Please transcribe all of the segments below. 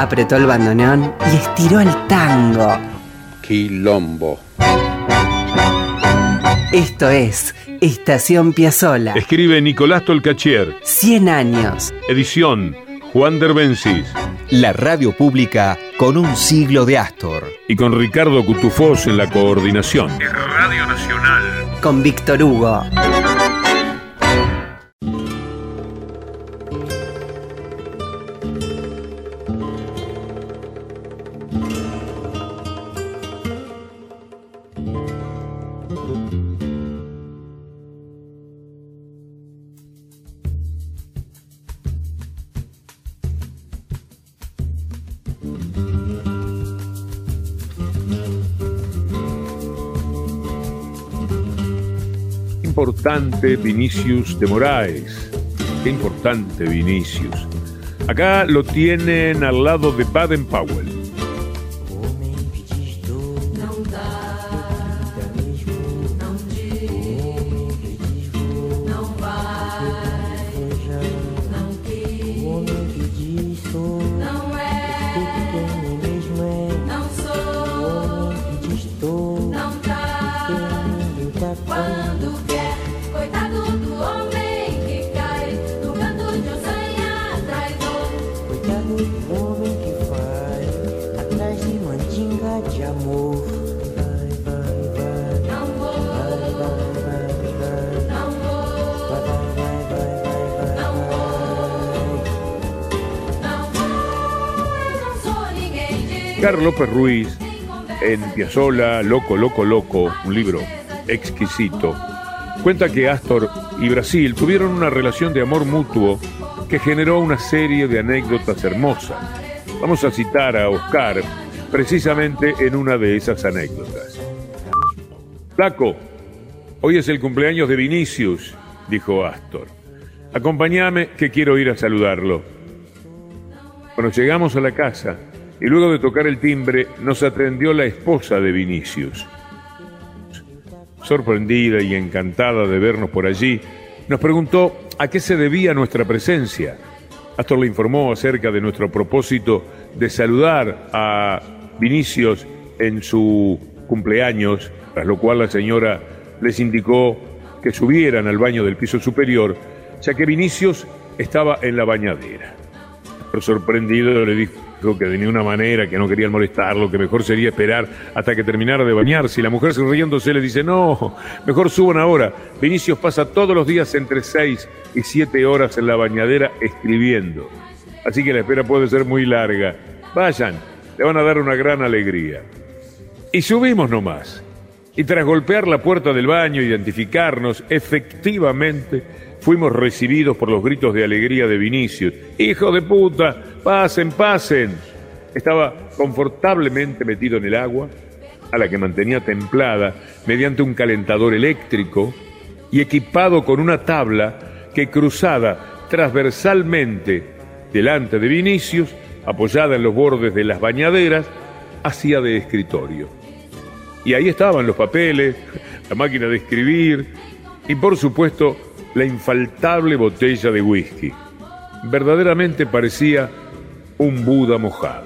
apretó el bandoneón y estiró el tango. Quilombo. Esto es Estación Piazzolla. Escribe Nicolás Tolcachier. 100 años. Edición Juan Derbencis. La radio pública con un siglo de Astor. Y con Ricardo Cutufós en la coordinación. Radio Nacional. Con Víctor Hugo. Importante Vinicius de Moraes. Qué importante Vinicius. Acá lo tienen al lado de Baden-Powell. Carlos López Ruiz, en Piazzolla, Loco, Loco, Loco, un libro exquisito, cuenta que Astor y Brasil tuvieron una relación de amor mutuo que generó una serie de anécdotas hermosas. Vamos a citar a Oscar precisamente en una de esas anécdotas. Flaco, hoy es el cumpleaños de Vinicius, dijo Astor. Acompáñame que quiero ir a saludarlo. Cuando llegamos a la casa, y luego de tocar el timbre, nos atendió la esposa de Vinicius. Sorprendida y encantada de vernos por allí, nos preguntó a qué se debía nuestra presencia. Astor le informó acerca de nuestro propósito de saludar a Vinicius en su cumpleaños, tras lo cual la señora les indicó que subieran al baño del piso superior, ya que Vinicius estaba en la bañadera. Pero sorprendido le dijo que de ninguna manera, que no querían molestarlo, que mejor sería esperar hasta que terminara de bañarse. Y la mujer, sonriéndose, le dice: no, mejor suban ahora. Vinicius pasa todos los días entre 6 y 7 horas en la bañadera escribiendo. Así que la espera puede ser muy larga. Vayan, le van a dar una gran alegría. Y subimos nomás. Y tras golpear la puerta del baño, identificarnos, efectivamente fuimos recibidos por los gritos de alegría de Vinicius. ¡Hijo de puta! ¡Pasen, pasen! Estaba confortablemente metido en el agua, a la que mantenía templada mediante un calentador eléctrico y equipado con una tabla que, cruzada transversalmente delante de Vinicius, apoyada en los bordes de las bañaderas, hacía de escritorio. Y ahí estaban los papeles, la máquina de escribir y, por supuesto, la infaltable botella de whisky. Verdaderamente parecía un Buda mojado.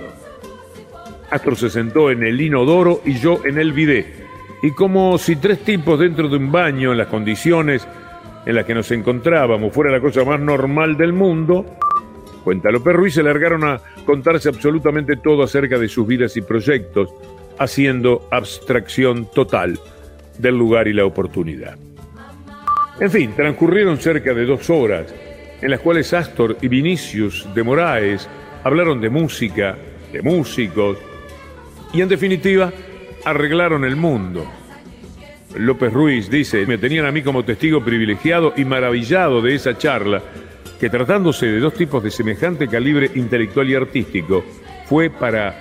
Astor se sentó en el inodoro y yo en el bidé. Y como si 3 tipos dentro de un baño, en las condiciones en las que nos encontrábamos, fuera la cosa más normal del mundo, cuenta López Ruiz, se largaron a contarse absolutamente todo acerca de sus vidas y proyectos, haciendo abstracción total del lugar y la oportunidad. En fin, transcurrieron cerca de 2 horas, en las cuales Astor y Vinicius de Moraes hablaron de música, de músicos, y en definitiva, arreglaron el mundo. López Ruiz dice: me tenían a mí como testigo privilegiado y maravillado de esa charla, que tratándose de 2 tipos de semejante calibre intelectual y artístico, fue para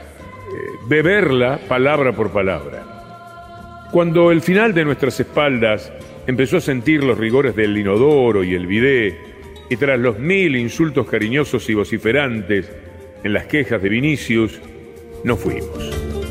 beberla palabra por palabra. Cuando el final de nuestras espaldas empezó a sentir los rigores del inodoro y el bidé, y tras los 1000 insultos cariñosos y vociferantes en las quejas de Vinicius, nos fuimos.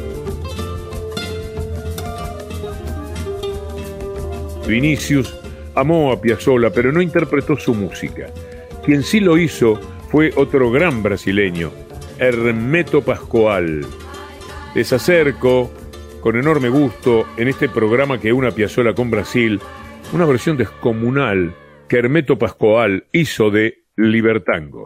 Vinicius amó a Piazzolla, pero no interpretó su música. Quien sí lo hizo fue otro gran brasileño, Hermeto Pascoal. Les acerco con enorme gusto en este programa que une a Piazzolla con Brasil, una versión descomunal que Hermeto Pascoal hizo de Libertango.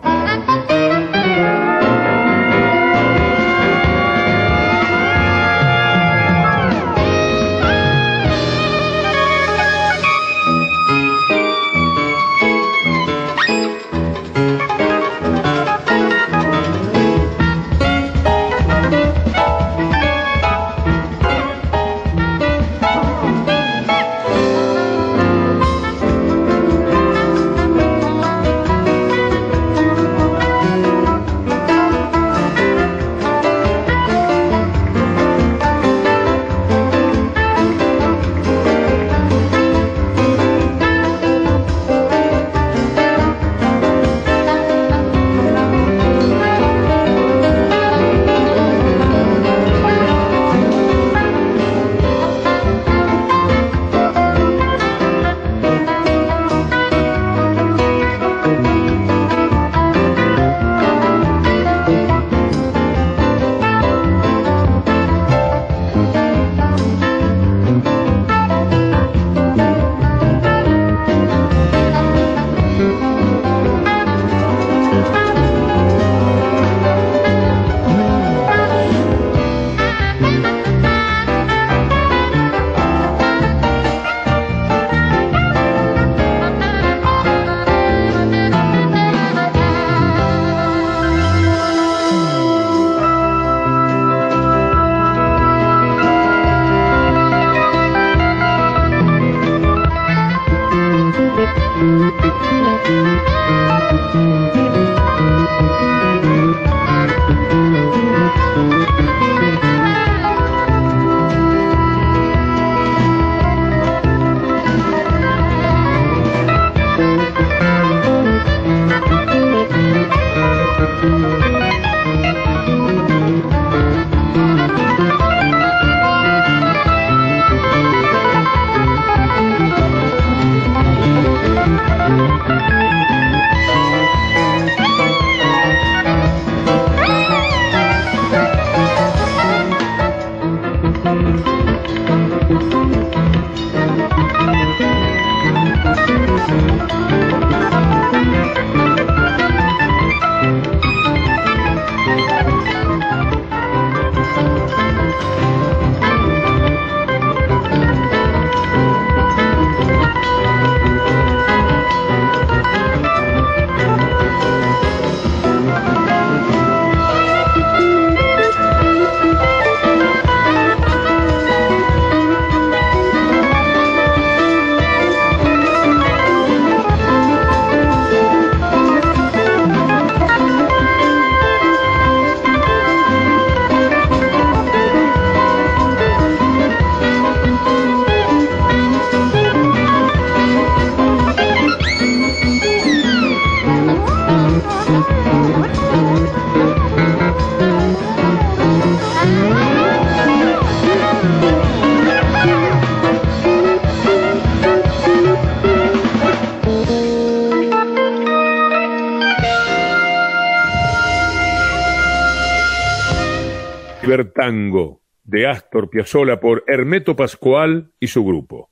Libertango de Astor Piazzolla por Hermeto Pascoal y su grupo.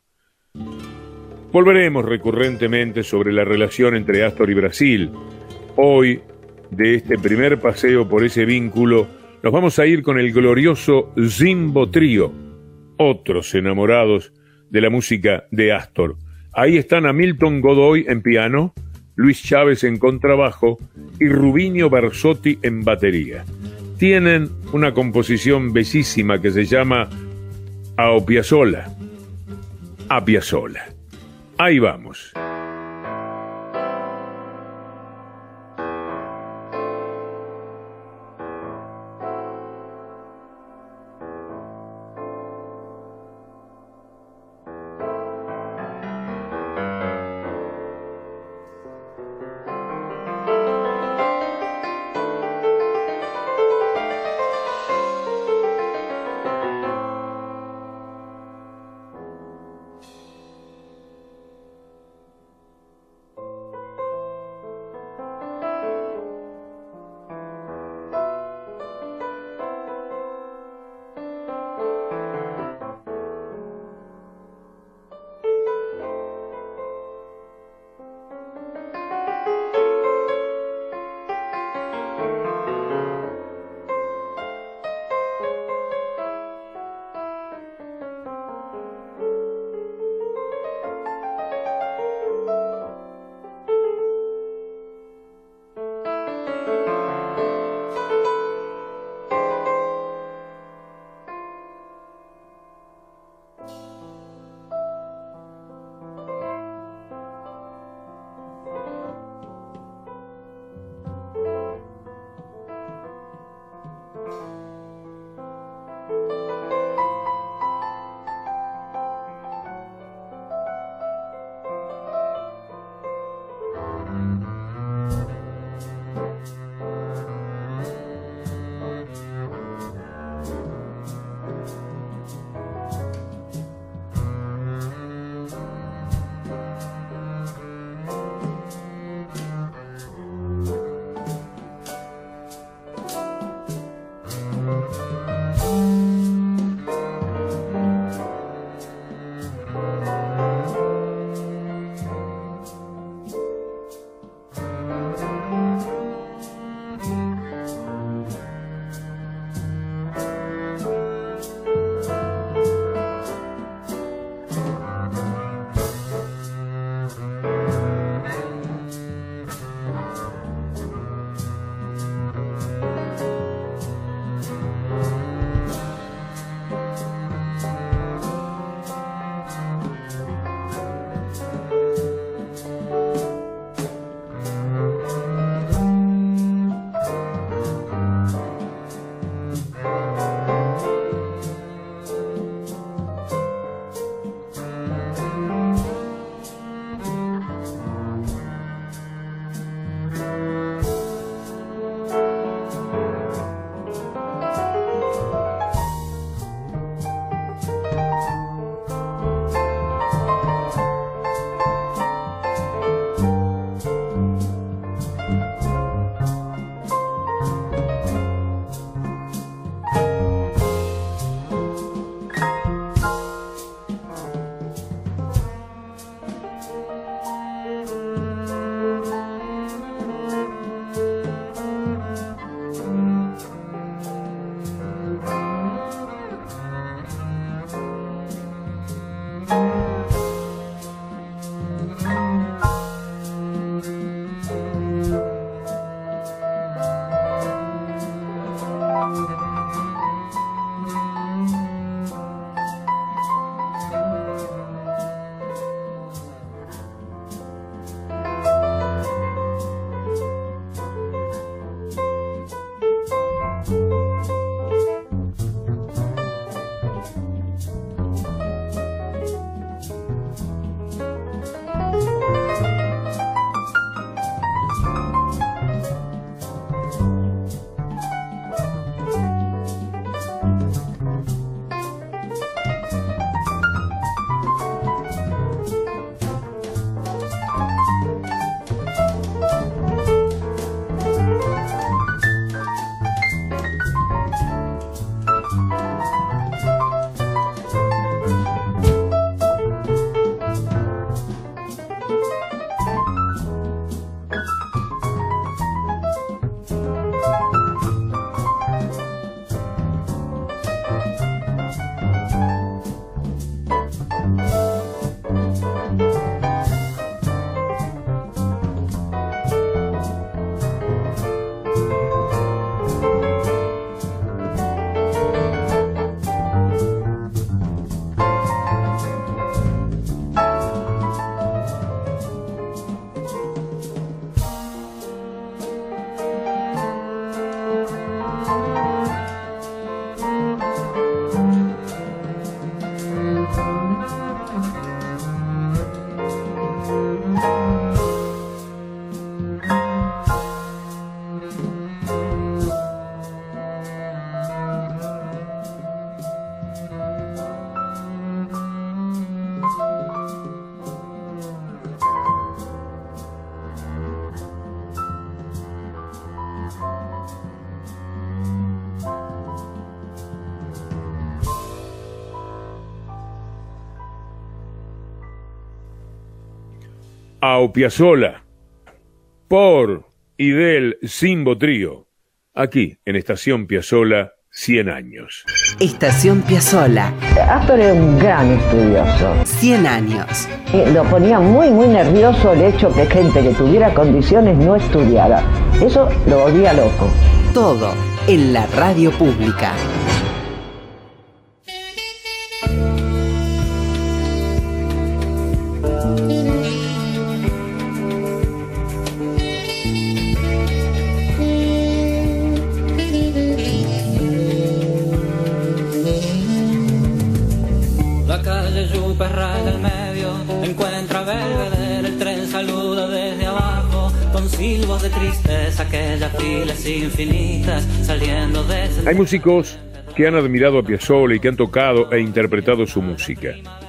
Volveremos recurrentemente sobre la relación entre Astor y Brasil. Hoy, de este primer paseo por ese vínculo, nos vamos a ir con el glorioso Zimbo Trío, otros enamorados de la música de Astor. Ahí están Hamilton Godoy en piano, Luis Chávez en contrabajo y Rubinho Berzotti en batería. Tienen una composición bellísima que se llama A Piazzolla. A Piazzolla. Ahí vamos. a Piazzolla, por y del Simbo Trío, aquí en Estación Piazzolla, 100 años. Estación Piazzolla, Astor era un gran estudioso. 100 años. Lo ponía muy, muy nervioso el hecho que gente que tuviera condiciones no estudiara. Eso lo volvía loco. Todo en la radio pública. La calle Yupa raya al medio, encuentra Belvedere, el tren saluda desde abajo, con silbos de tristeza, aquellas filas infinitas saliendo de... Hay músicos que han admirado a Piazzolla y que han tocado e interpretado su música.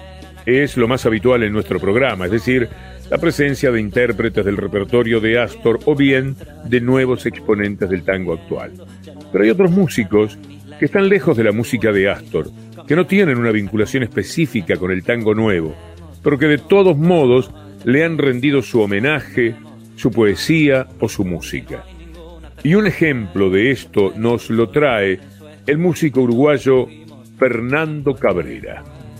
Es lo más habitual en nuestro programa, es decir, la presencia de intérpretes del repertorio de Astor o bien de nuevos exponentes del tango actual. Pero hay otros músicos que están lejos de la música de Astor, que no tienen una vinculación específica con el tango nuevo, pero que de todos modos le han rendido su homenaje, su poesía o su música. Y un ejemplo de esto nos lo trae el músico uruguayo Fernando Cabrera.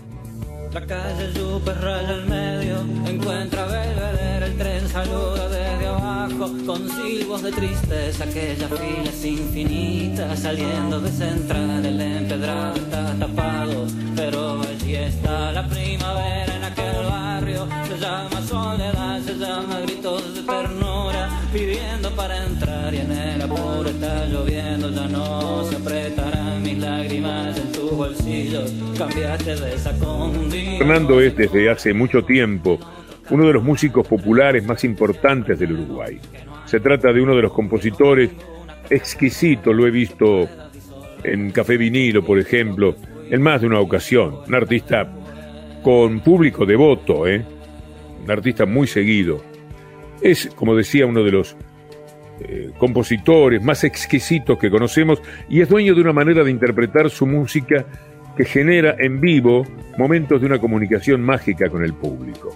La calle Yupa raya al medio, encuentra Belvedere, el tren saluda desde abajo, con silbos de tristeza, aquellas filas infinitas saliendo de central, el empedrado está tapado, pero allí está la primavera en aquel barrio, se llama soledad, se llama gritos de ternura, pidiendo para entrar y en el apuro está lloviendo, ya no se apretarán mis lágrimas en tus bolsillos, cambiaste de esa condición. Fernando es desde hace mucho tiempo uno de los músicos populares más importantes del Uruguay. Se trata de uno de los compositores exquisitos, lo he visto en Café Vinilo, por ejemplo, en más de una ocasión. Un artista con público devoto, un artista muy seguido. Es, como decía, uno de los compositores más exquisitos que conocemos y es dueño de una manera de interpretar su música que genera en vivo momentos de una comunicación mágica con el público.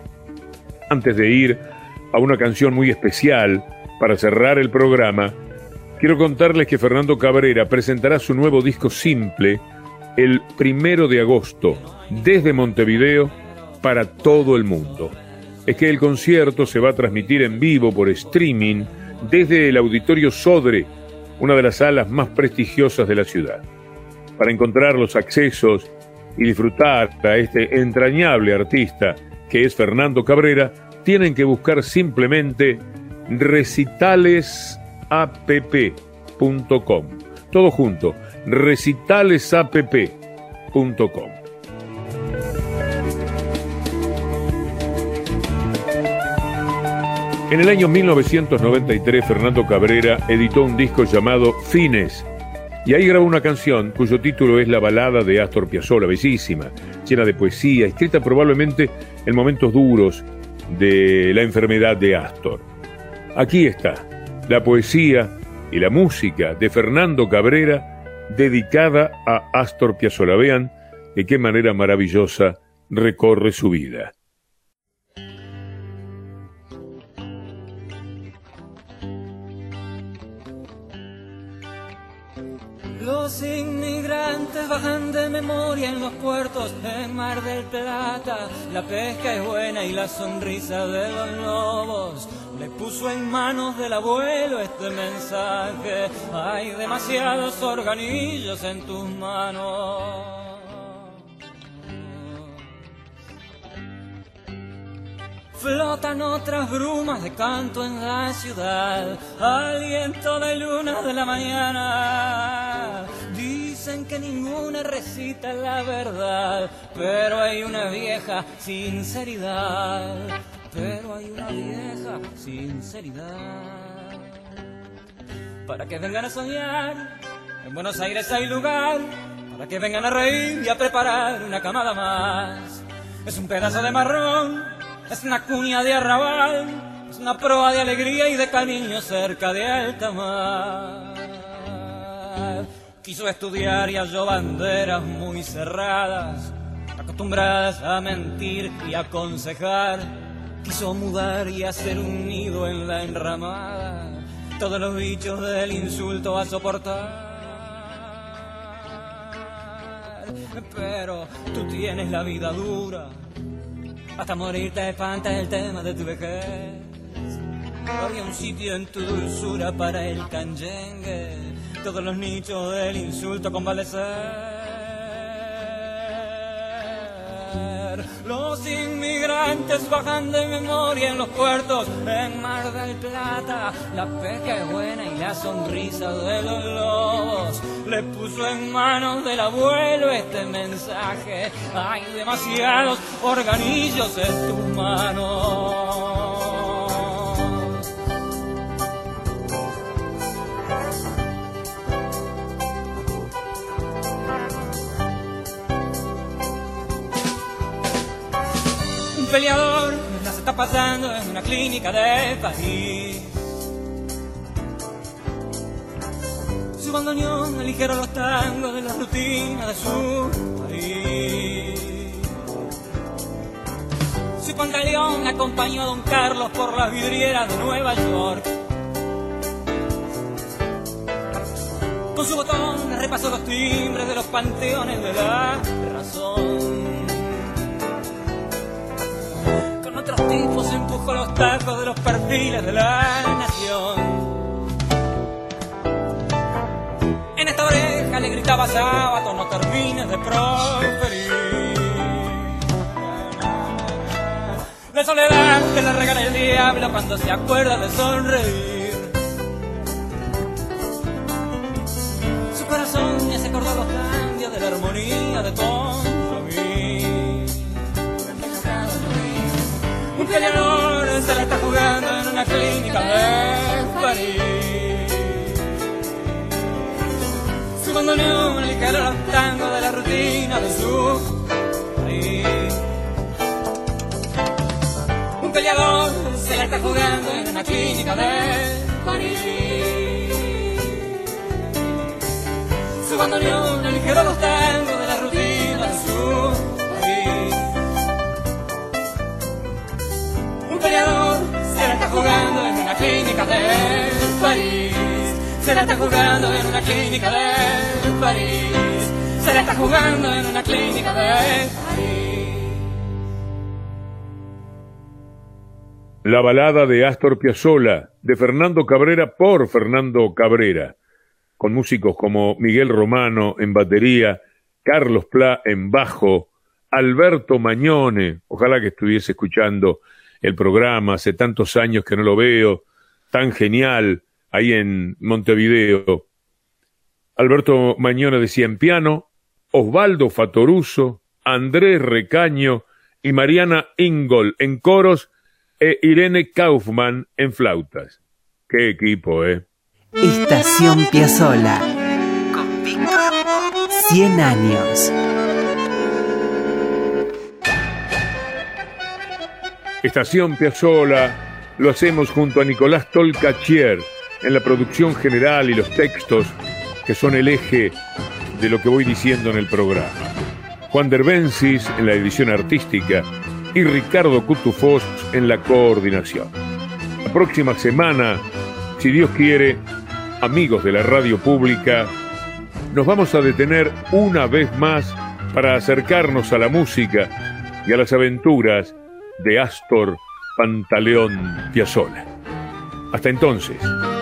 Antes de ir a una canción muy especial para cerrar el programa, quiero contarles que Fernando Cabrera presentará su nuevo disco Simple el 1 de agosto desde Montevideo para todo el mundo. Es que el concierto se va a transmitir en vivo por streaming desde el Auditorio Sodre, una de las salas más prestigiosas de la ciudad. Para encontrar los accesos y disfrutar a este entrañable artista que es Fernando Cabrera, tienen que buscar simplemente recitalesapp.com. Todo junto, recitalesapp.com. En el año 1993, Fernando Cabrera editó un disco llamado Fines, y ahí grabó una canción cuyo título es La balada de Astor Piazzolla, bellísima, llena de poesía, escrita probablemente en momentos duros de la enfermedad de Astor. Aquí está la poesía y la música de Fernando Cabrera dedicada a Astor Piazzolla. Vean de qué manera maravillosa recorre su vida. Los inmigrantes bajan de memoria en los puertos en Mar del Plata. La pesca es buena y la sonrisa de los lobos le puso en manos del abuelo este mensaje. Hay demasiados organillos en tus manos. Flotan otras brumas de canto en la ciudad, aliento de luna de la mañana. Dicen que ninguna recita la verdad, pero hay una vieja sinceridad. Pero hay una vieja sinceridad. Para que vengan a soñar, en Buenos Aires hay lugar. Para que vengan a reír y a preparar una camada más. Es un pedazo de marrón, es una cuña de arrabal, es una proa de alegría y de cariño cerca de alta mar. Quiso estudiar y halló banderas muy cerradas, acostumbradas a mentir y aconsejar. quiso mudar y hacer un nido en la enramada, todos los bichos del insulto a soportar. Pero tú tienes la vida dura, hasta morir te espanta el tema de tu vejez. Había un sitio en tu dulzura para el canyengue, todos los nichos del insulto convalecer. Los inmigrantes bajan de memoria en los puertos, en Mar del Plata. La pesca es buena y la sonrisa de los lobos le puso en manos del abuelo este mensaje: hay demasiados organillos en tus manos. Un peleador las está pasando en una clínica de París. Su bandoneón aligera los tangos de la rutina de su país. Su pantaleón acompañó a Don Carlos por las vidrieras de Nueva York. Con su botón repasó los timbres de los panteones de la razón. Otros tipos empujó los tacos de los perfiles de la nación. En esta oreja le gritaba Sábato: no termines de proferir. La soledad que le regala el diablo cuando se acuerda de sonreír. Su corazón ya se acordó los cambios de la armonía de Tontomí. Un peleador se la está jugando en una clínica de París. Su bandoneón ligera los tangos de la rutina de su país. Un peleador se la está jugando en una clínica de París. Su bandoneón ligera los tangos de la rutina de su país. Un peleador se la está jugando en una clínica de París. Se la está jugando en una clínica de París. Se la está jugando en una clínica de París. La balada de Astor Piazzolla, de Fernando Cabrera por Fernando Cabrera, con músicos como Miguel Romano en batería, Carlos Plá en bajo, Alberto Magnone, ojalá que estuviese escuchando el programa, hace tantos años que no lo veo, tan genial, ahí en Montevideo. Alberto Magnone decía en piano, Osvaldo Fatoruso, Andrés Recaño y Mariana Ingol en coros e Irene Kaufman en flautas. ¡Qué equipo, Estación Piazzolla. Con Víctor, 100 años. Estación Piazzolla lo hacemos junto a Nicolás Tolcachier en la producción general y los textos que son el eje de lo que voy diciendo en el programa. Juan Derbencis en la edición artística y Ricardo Cutufós en la coordinación. La próxima semana, si Dios quiere, amigos de la radio pública, nos vamos a detener una vez más para acercarnos a la música y a las aventuras de Astor Pantaleón Piazzolla. Hasta entonces.